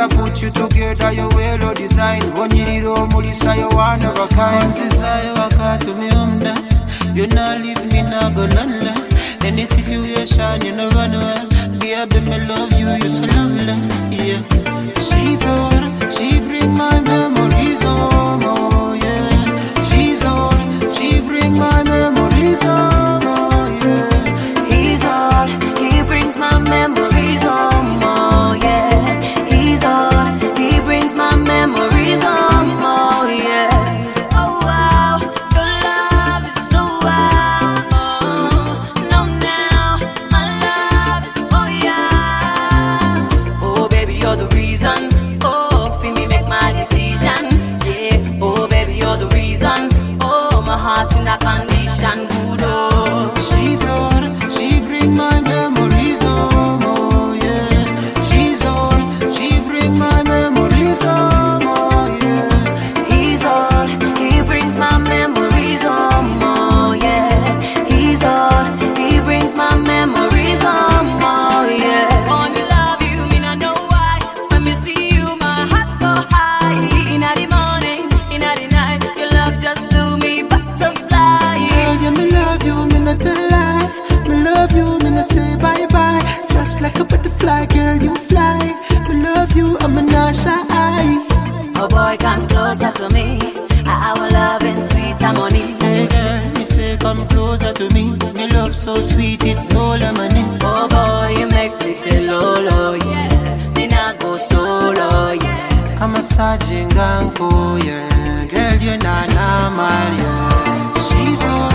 I put you together, you well designed. One year mulisa, you one of a kind. Once I walk to me umda, you not leave me now go none. Any situation you no run away. Baby, me love you, you so lovely. Yeah, she's on, she bring my memories home. Oh yeah, she's on, she bring my memories home. Oh yeah, he's on, he brings my memories home. Oh yeah, he's on, he brings my memories home. Oh yeah. Oh wow, your love is so wow. No now, my love is for ya. Oh baby, you're the reason. Oh, for me make my decision. Yeah. Oh baby, you're the reason. Oh, my heart's in a condition. Good. Oh, she's on, she bring my memories home. Oh yeah, she's on, she bring my memories home. Oh yeah, he's on, he brings my memories home. Oh yeah, he's on, he brings my memories home. Oh yeah. Wanna love you, me not know why. When me see you, my heart go high. Inna the morning, inna the night, your love just do me butterfly. girl, yeah, me love you, me not tell lie. Me love you, me not say bye bye. Just like a butterfly, girl, you fly. Me love you, I'm a not shy. Oh boy, come closer to me. Our love and sweet harmony. Hey girl, me say come closer to me. Me love so sweet, it's all money. Oh boy, you make me say lolo, yeah. Me not go solo, yeah. Come massaging and go, yeah. Girl, you're not normal, yeah. She's all